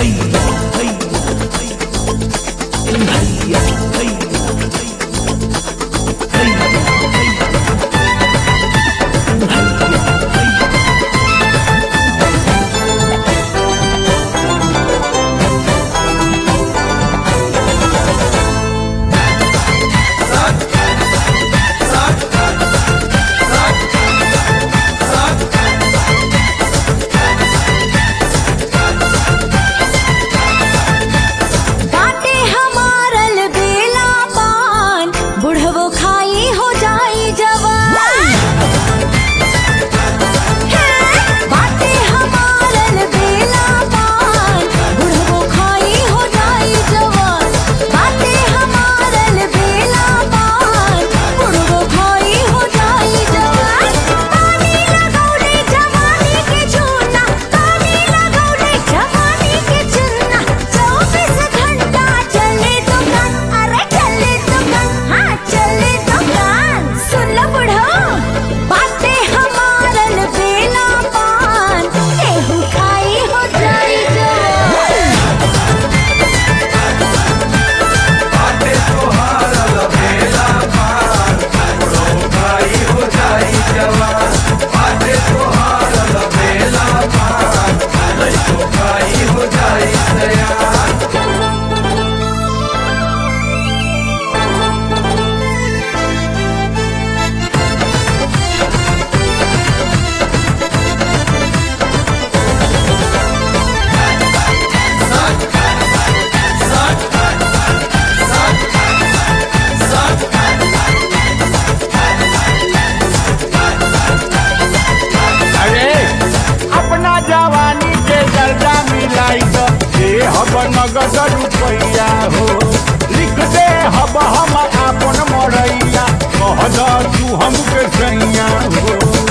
नगद रुपैया हो लिख दे हब हम आपन मरैया कह तू हमके सैया हो।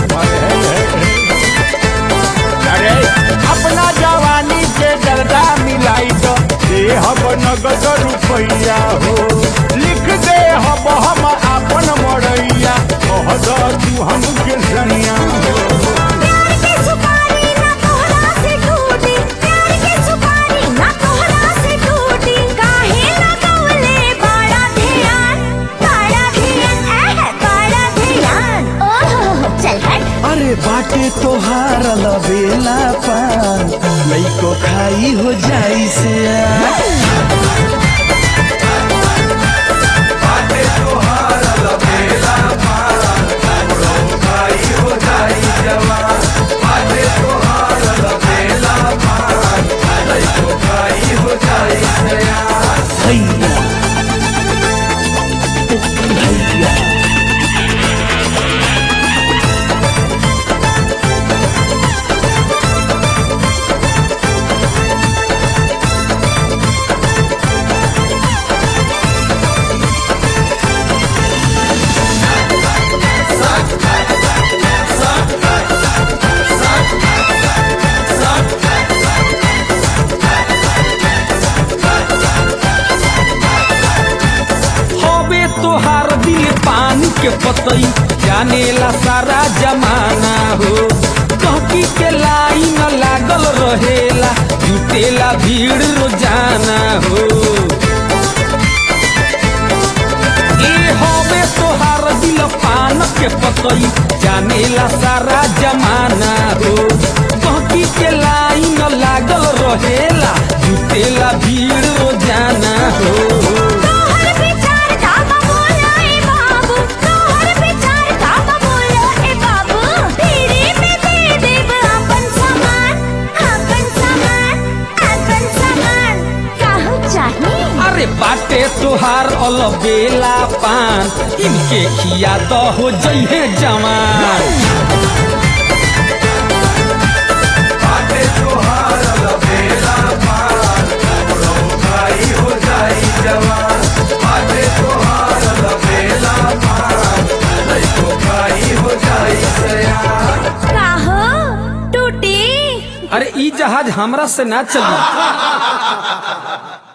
अरे अपना जवानी के दर्दा मिलाई तो दे हब नगद रुपैया हो लिख दे हब हम आपन मरैया कह तू हमके सैया हो। बाटे तोहार लबेला पान लइको खाई हो जाई से बाटे तोहार लबेला पान लइको खाई हो जाई जवान बाटे तोहार लबेला पान लइको खाई हो जाई सयान। तोहार दिल पानी के पतई जानेला सारा जमाना हो कहकी के लाइन लागल रहेला जुटेला भीड़ रोजाना हो। ए होवे तोहार दिल पान के पतई जानेला सारा जमाना हो कहकी के लाइन लागल रहेला जुटेला भीड़ रोजाना हो। बाटे तोहार अलबेला पान इनके खिया तो हो जइहे जवान। बाटे तोहार अलबेला पान खाई हो जाई जवान बाटे तोहार अलबेला पान लइको खाई हो जाई सयान। काहो टूटी अरे ई जहाज हमरा से ना चली।